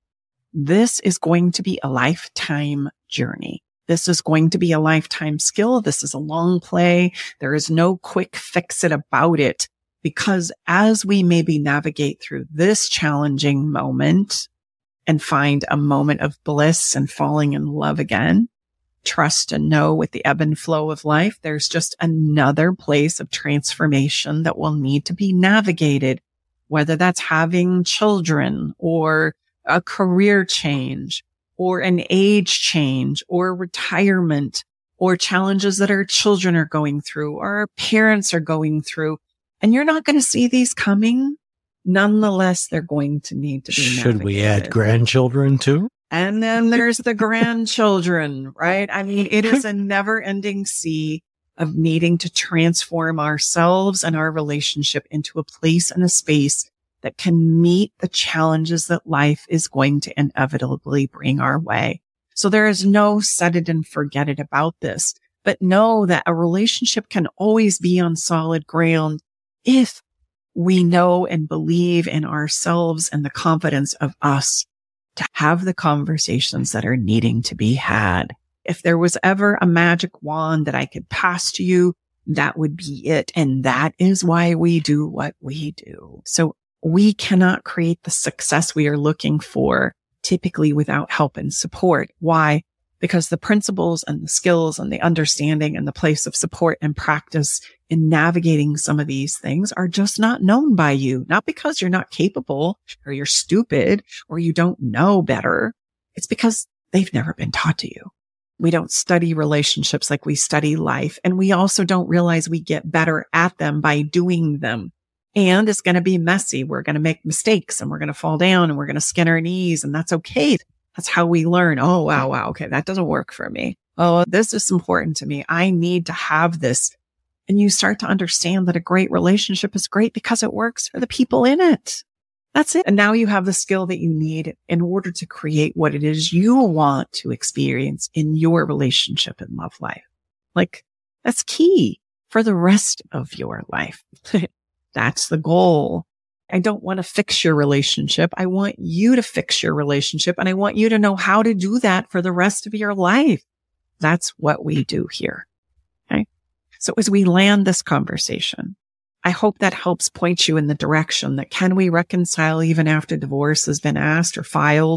This is going to be a lifetime journey. This is going to be a lifetime skill. This is a long play. There is no quick fix it about it, because as we maybe navigate through this challenging moment and find a moment of bliss and falling in love again, trust and know with the ebb and flow of life, there's just another place of transformation that will need to be navigated, whether that's having children or a career change or an age change or retirement or challenges that our children are going through or our parents are going through. And you're not going to see these coming. Nonetheless, they're going to need to be Should navigated. we add grandchildren too? And then there's the grandchildren, right? I mean, it is a never ending sea of needing to transform ourselves and our relationship into a place and a space that can meet the challenges that life is going to inevitably bring our way. So there is no set it and forget it about this, but know that a relationship can always be on solid ground if we know and believe in ourselves and the confidence of us to have the conversations that are needing to be had. If there was ever a magic wand that I could pass to you, that would be it. And that is why we do what we do. So we cannot create the success we are looking for typically without help and support. Why? Because the principles and the skills and the understanding and the place of support and practice in navigating some of these things are just not known by you. Not because you're not capable or you're stupid or you don't know better. It's because they've never been taught to you. We don't study relationships like we study life. And we also don't realize we get better at them by doing them. And it's going to be messy. We're going to make mistakes and we're going to fall down and we're going to skin our knees. And that's okay. That's how we learn. Oh, wow, wow. Okay. That doesn't work for me. Oh, this is important to me. I need to have this. And you start to understand that a great relationship is great because it works for the people in it. That's it. And now you have the skill that you need in order to create what it is you want to experience in your relationship and love life. Like, that's key for the rest of your life. That's the goal. I don't want to fix your relationship. I want you to fix your relationship. And I want you to know how to do that for the rest of your life. That's what we do here. Okay. So as we land this conversation, I hope that helps point you in the direction that can we reconcile even after divorce has been asked or filed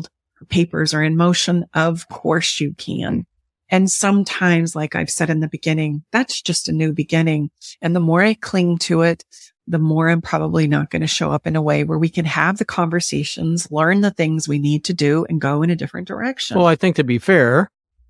papers are in motion? Of course you can. And sometimes, like I've said in the beginning, that's just a new beginning. And the more I cling to it, the more I'm probably not going to show up in a way where we can have the conversations, learn the things we need to do, and go in a different direction. Well, I think to be fair,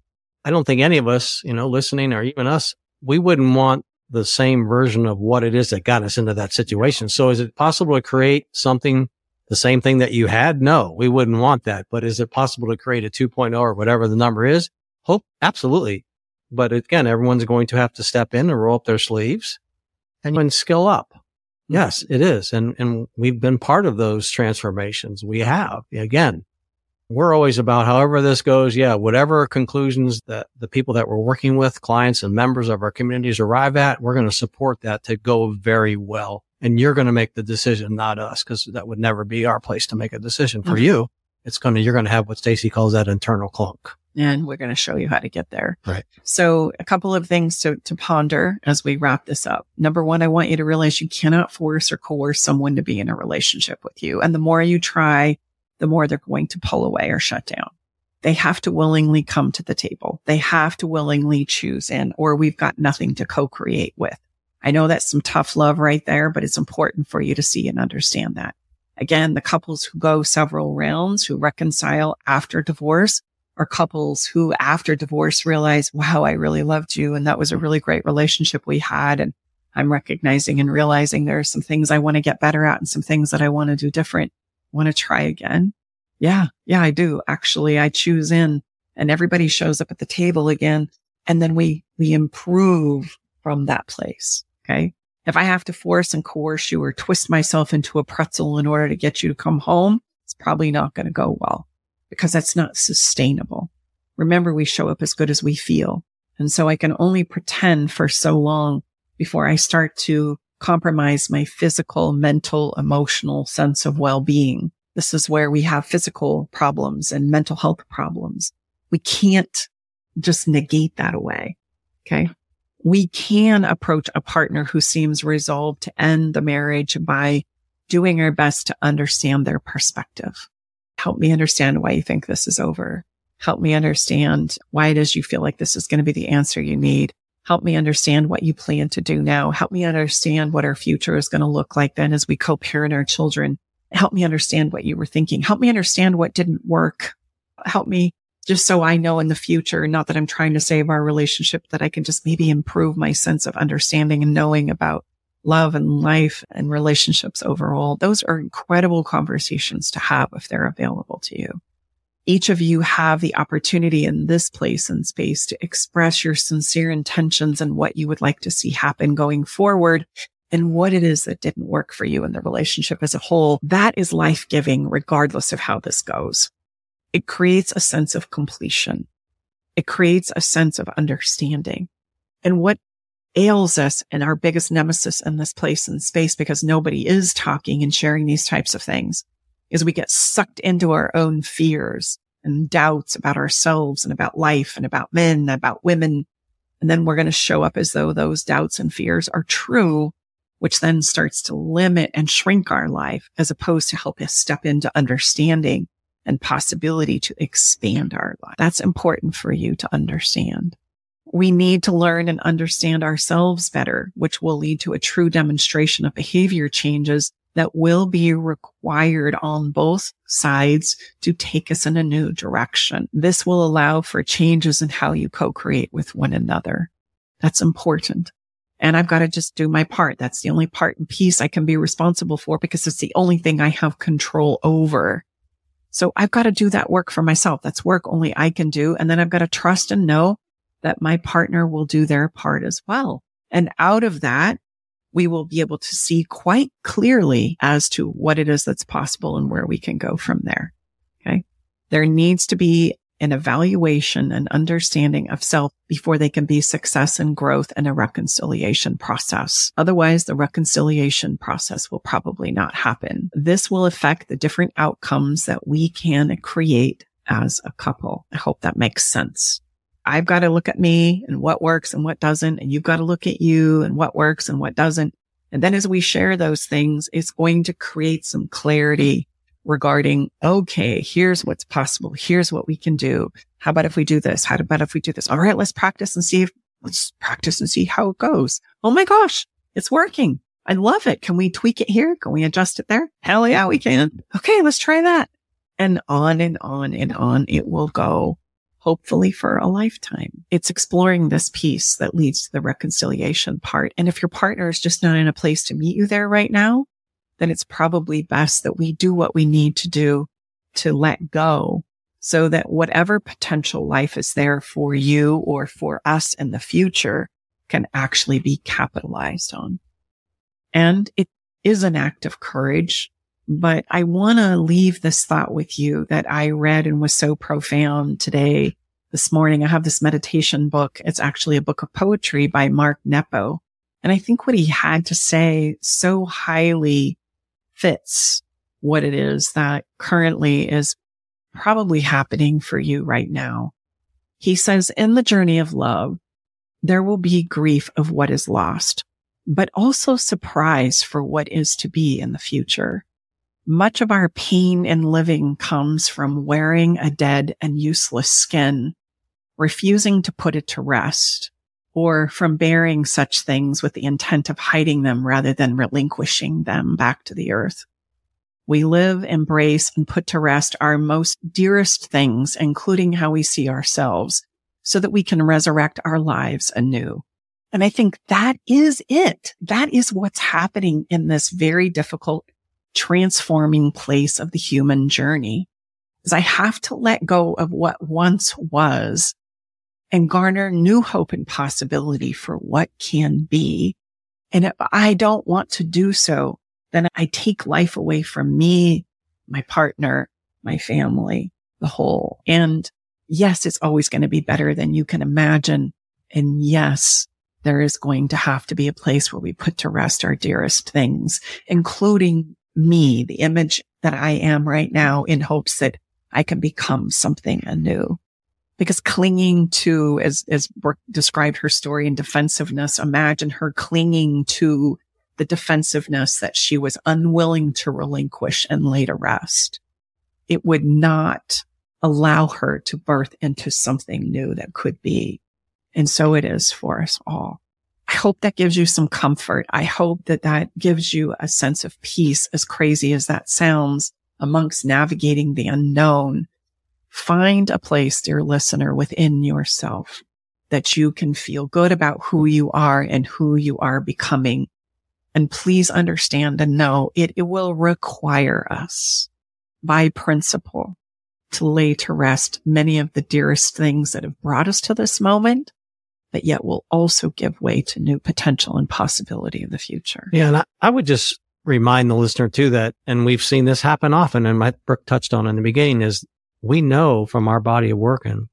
I don't think any of us, you know, listening or even us, we wouldn't want the same version of what it is that got us into that situation. So is it possible to create something, the same thing that you had? No, we wouldn't want that. But is it possible to create a two point oh or whatever the number is? Hope, absolutely. But again, everyone's going to have to step in and roll up their sleeves and, and skill up. Yes, it is. And, and we've been part of those transformations. We have. Again, we're always about however this goes. Yeah, whatever conclusions that the people that we're working with, clients and members of our communities arrive at, we're going to support that to go very well. And you're going to make the decision, not us, because that would never be our place to make a decision for mm-hmm. you. It's going to, you're going to have what Stacey calls that internal clunk. And we're going to show you how to get there. Right. So a couple of things to, to ponder as we wrap this up. Number one, I want you to realize you cannot force or coerce someone to be in a relationship with you. And the more you try, the more they're going to pull away or shut down. They have to willingly come to the table. They have to willingly choose in, or we've got nothing to co-create with. I know that's some tough love right there, but it's important for you to see and understand that. Again, the couples who go several rounds, who reconcile after divorce, are couples who after divorce realize, wow, I really loved you. And that was a really great relationship we had. And I'm recognizing and realizing there are some things I want to get better at and some things that I want to do different. Want to try again? Yeah. Yeah, I do. Actually, I choose in and everybody shows up at the table again. And then we, we improve from that place. Okay. If I have to force and coerce you or twist myself into a pretzel in order to get you to come home, it's probably not going to go well because that's not sustainable. Remember, we show up as good as we feel. And so I can only pretend for so long before I start to compromise my physical, mental, emotional sense of well-being. This is where we have physical problems and mental health problems. We can't just negate that away. Okay. We can approach a partner who seems resolved to end the marriage by doing our best to understand their perspective. Help me understand why you think this is over. Help me understand why it is you feel like this is going to be the answer you need. Help me understand what you plan to do now. Help me understand what our future is going to look like then as we co-parent our children. Help me understand what you were thinking. Help me understand what didn't work. Help me just so I know in the future, not that I'm trying to save our relationship, that I can just maybe improve my sense of understanding and knowing about love and life and relationships overall. Those are incredible conversations to have if they're available to you. Each of you have the opportunity in this place and space to express your sincere intentions and what you would like to see happen going forward and what it is that didn't work for you in the relationship as a whole. That is life-giving regardless of how this goes. It creates a sense of completion. It creates a sense of understanding. And what ails us and our biggest nemesis in this place and space, because nobody is talking and sharing these types of things, is we get sucked into our own fears and doubts about ourselves and about life and about men and about women. And then we're going to show up as though those doubts and fears are true, which then starts to limit and shrink our life as opposed to help us step into understanding and possibility to expand our life. That's important for you to understand. We need to learn and understand ourselves better, which will lead to a true demonstration of behavior changes that will be required on both sides to take us in a new direction. This will allow for changes in how you co-create with one another. That's important. And I've got to just do my part. That's the only part and piece I can be responsible for because it's the only thing I have control over. So I've got to do that work for myself. That's work only I can do. And then I've got to trust and know that my partner will do their part as well. And out of that, we will be able to see quite clearly as to what it is that's possible and where we can go from there. Okay. There needs to be an evaluation and understanding of self before they can be success and growth and a reconciliation process. Otherwise, the reconciliation process will probably not happen. This will affect the different outcomes that we can create as a couple. I hope that makes sense. I've got to look at me and what works and what doesn't. And you've got to look at you and what works and what doesn't. And then as we share those things, it's going to create some clarity regarding, okay, here's what's possible. Here's what we can do. How about if we do this? How about if we do this? All right, let's practice and see if, let's practice and see how it goes. Oh my gosh, it's working. I love it. Can we tweak it here? Can we adjust it there? Hell yeah, we can. Okay, let's try that. And on and on and on it will go, hopefully for a lifetime. It's exploring this piece that leads to the reconciliation part. And if your partner is just not in a place to meet you there right now, then it's probably best that we do what we need to do to let go so that whatever potential life is there for you or for us in the future can actually be capitalized on. And it is an act of courage, but I want to leave this thought with you that I read and was so profound today, this morning. I have this meditation book. It's actually a book of poetry by Mark Nepo. And I think what he had to say so highly fits what it is that currently is probably happening for you right now. He says, in the journey of love, there will be grief of what is lost, but also surprise for what is to be in the future. Much of our pain in living comes from wearing a dead and useless skin, refusing to put it to rest, or from bearing such things with the intent of hiding them rather than relinquishing them back to the earth. We live, embrace, and put to rest our most dearest things, including how we see ourselves, so that we can resurrect our lives anew. And I think that is it. That is what's happening in this very difficult, transforming place of the human journey, is I have to let go of what once was and garner new hope and possibility for what can be. And if I don't want to do so, then I take life away from me, my partner, my family, the whole. And yes, it's always going to be better than you can imagine. And yes, there is going to have to be a place where we put to rest our dearest things, including me, the image that I am right now, in hopes that I can become something anew. Because clinging to, as, as Brooke described her story in defensiveness, imagine her clinging to the defensiveness that she was unwilling to relinquish and lay to rest. It would not allow her to birth into something new that could be. And so it is for us all. I hope that gives you some comfort. I hope that that gives you a sense of peace, as crazy as that sounds, amongst navigating the unknown. Find a place, dear listener, within yourself that you can feel good about who you are and who you are becoming. And please understand and know it, it will require us by principle to lay to rest many of the dearest things that have brought us to this moment, but yet will also give way to new potential and possibility in the future. Yeah. And I, I would just remind the listener too that, and we've seen this happen often, and my Brooke touched on in the beginning, is we know from our body of working,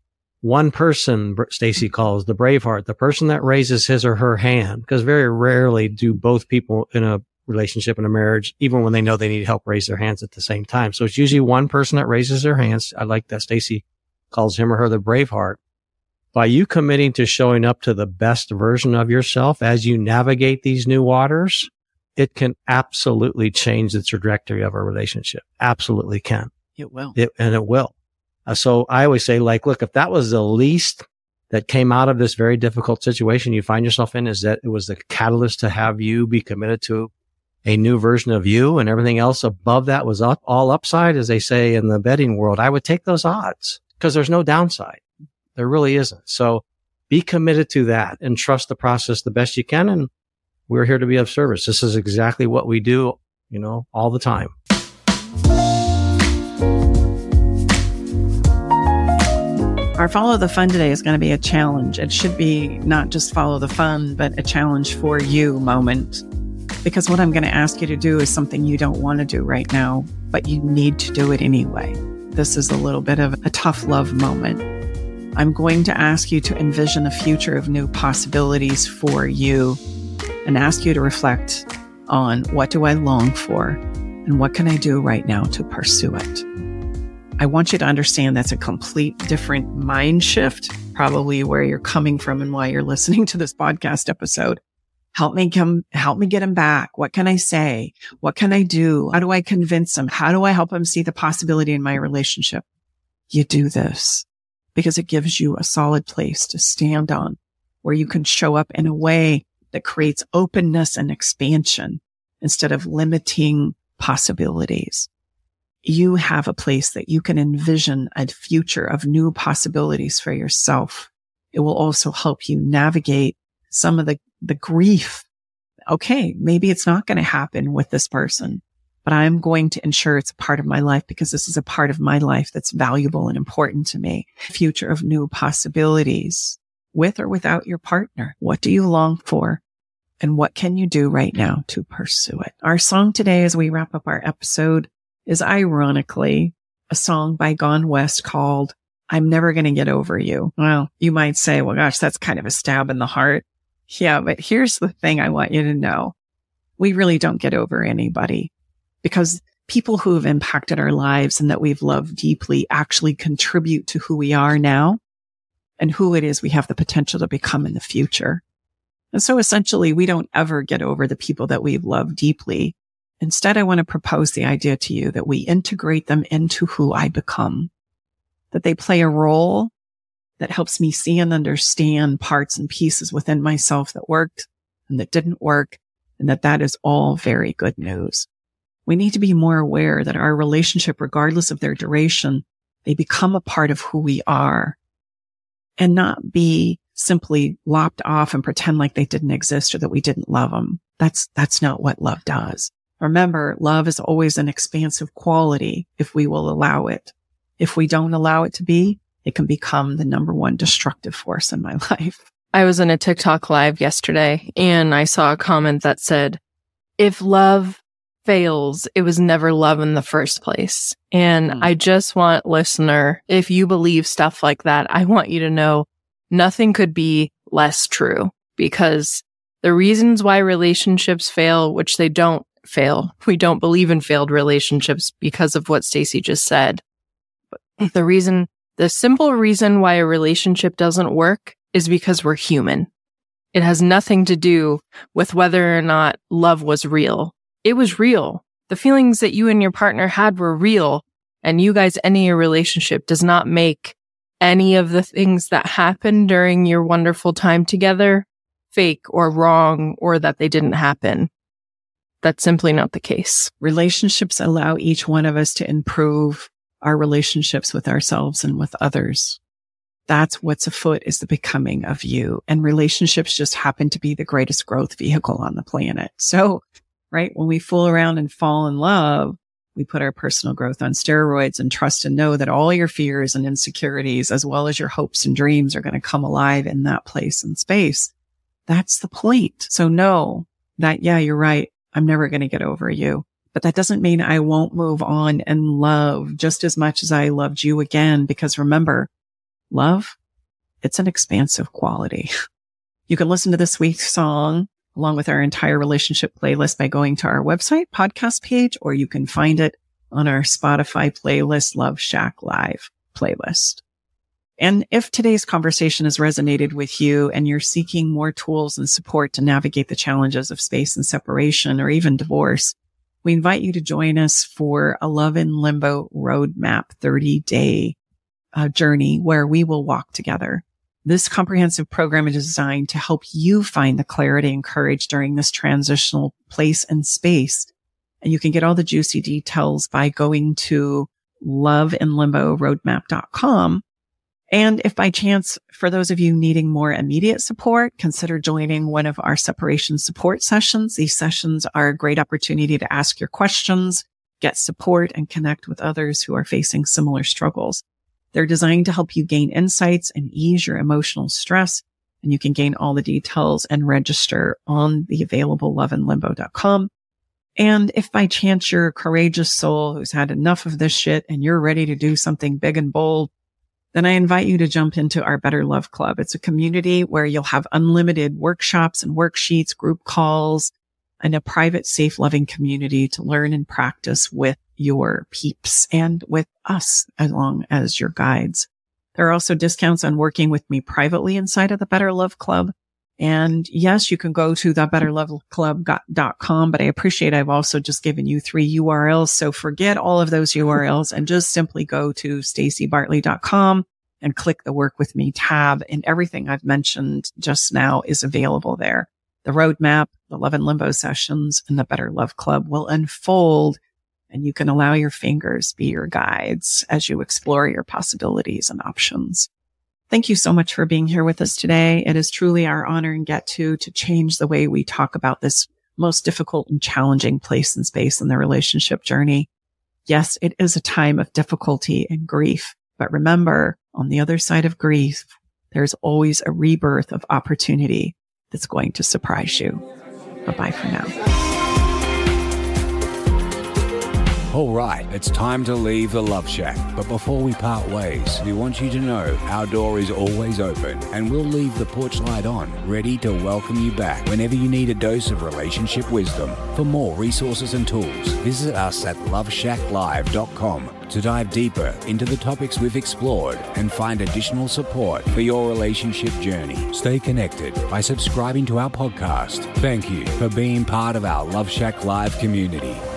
one person, Stacey calls the Braveheart, the person that raises his or her hand, because very rarely do both people in a relationship, in a marriage, even when they know they need help, raise their hands at the same time. So it's usually one person that raises their hands. I like that Stacey calls him or her the Braveheart. By you committing to showing up to the best version of yourself as you navigate these new waters, it can absolutely change the trajectory of a relationship. Absolutely can. It will. It, and it will. Uh, so I always say, like, look, if that was the least that came out of this very difficult situation you find yourself in, is that it was the catalyst to have you be committed to a new version of you, and everything else above that was up, all upside, as they say in the betting world, I would take those odds, because there's no downside. There really isn't. So be committed to that and trust the process the best you can. And we're here to be of service. This is exactly what we do, you know, all the time. Our Follow the Fun today is going to be a challenge. It should be not just follow the fun, but a challenge for you moment. Because what I'm going to ask you to do is something you don't want to do right now, but you need to do it anyway. This is a little bit of a tough love moment. I'm going to ask you to envision a future of new possibilities for you and ask you to reflect on, what do I long for and what can I do right now to pursue it? I want you to understand that's a complete different mind shift, probably where you're coming from and why you're listening to this podcast episode. Help me come, help me get him back. What can I say? What can I do? How do I convince him? How do I help him see the possibility in my relationship? You do this because it gives you a solid place to stand on where you can show up in a way that creates openness and expansion instead of limiting possibilities. You have a place that you can envision a future of new possibilities for yourself. It will also help you navigate some of the, the grief. Okay, maybe it's not going to happen with this person, but I'm going to ensure it's a part of my life because this is a part of my life that's valuable and important to me. Future of new possibilities with or without your partner. What do you long for? And what can you do right now to pursue it? Our song today, as we wrap up our episode, is ironically a song by Gone West called I'm Never Gonna Get Over You. Well, you might say, well, gosh, that's kind of a stab in the heart. Yeah, but here's the thing I want you to know. We really don't get over anybody because people who have impacted our lives and that we've loved deeply actually contribute to who we are now and who it is we have the potential to become in the future. And so essentially, we don't ever get over the people that we've loved deeply. Instead, I want to propose the idea to you that we integrate them into who I become, that they play a role that helps me see and understand parts and pieces within myself that worked and that didn't work, and that that is all very good news. We need to be more aware that our relationship, regardless of their duration, they become a part of who we are and not be simply lopped off and pretend like they didn't exist or that we didn't love them. That's, that's not what love does. Remember, love is always an expansive quality if we will allow it. If we don't allow it to be, it can become the number one destructive force in my life. I was in a TikTok live yesterday and I saw a comment that said, if love fails, it was never love in the first place. And mm. I just want, listener, if you believe stuff like that, I want you to know nothing could be less true, because the reasons why relationships fail, which they don't fail, we don't believe in failed relationships because of what Stacey just said. But the reason, the simple reason why a relationship doesn't work is because we're human. It has nothing to do with whether or not love was real. It was real. The feelings that you and your partner had were real, and you guys ending your relationship does not make any of the things that happened during your wonderful time together fake or wrong or that they didn't happen. That's simply not the case. Relationships allow each one of us to improve our relationships with ourselves and with others. That's what's afoot, is the becoming of you. And relationships just happen to be the greatest growth vehicle on the planet. So, right, when we fool around and fall in love, we put our personal growth on steroids and trust and know that all your fears and insecurities, as well as your hopes and dreams, are going to come alive in that place and space. That's the point. So know that, yeah, you're right. I'm never going to get over you. But that doesn't mean I won't move on and love just as much as I loved you again. Because remember, love, it's an expansive quality. You can listen to this week's song along with our entire relationship playlist by going to our website podcast page, or you can find it on our Spotify playlist, Love Shack Live playlist. And if today's conversation has resonated with you and you're seeking more tools and support to navigate the challenges of space and separation or even divorce, we invite you to join us for a Love in Limbo Roadmap thirty day uh, journey where we will walk together. This comprehensive program is designed to help you find the clarity and courage during this transitional place and space. And you can get all the juicy details by going to love in limbo roadmap dot com. And if by chance, for those of you needing more immediate support, consider joining one of our separation support sessions. These sessions are a great opportunity to ask your questions, get support, and connect with others who are facing similar struggles. They're designed to help you gain insights and ease your emotional stress. And you can gain all the details and register on the available love in limbo dot com. And if by chance you're a courageous soul who's had enough of this shit and you're ready to do something big and bold, then I invite you to jump into our Better Love Club. It's a community where you'll have unlimited workshops and worksheets, group calls, and a private, safe, loving community to learn and practice with your peeps and with us along as your guides. There are also discounts on working with me privately inside of the Better Love Club. And yes, you can go to the better love club dot com, but I appreciate I've also just given you three U R Ls. So forget all of those U R Ls and just simply go to stacy bartley dot com and click the Work With Me tab. And everything I've mentioned just now is available there. The roadmap, the Love and Limbo sessions, and the Better Love Club will unfold, and you can allow your fingers be your guides as you explore your possibilities and options. Thank you so much for being here with us today. It is truly our honor and get to to change the way we talk about this most difficult and challenging place and space in the relationship journey. Yes, it is a time of difficulty and grief, but remember, on the other side of grief, there's always a rebirth of opportunity that's going to surprise you. Bye-bye for now. All right, it's time to leave the Love Shack. But before we part ways, we want you to know our door is always open and we'll leave the porch light on, ready to welcome you back whenever you need a dose of relationship wisdom. For more resources and tools, visit us at love shack live dot com to dive deeper into the topics we've explored and find additional support for your relationship journey. Stay connected by subscribing to our podcast. Thank you for being part of our Love Shack Live community.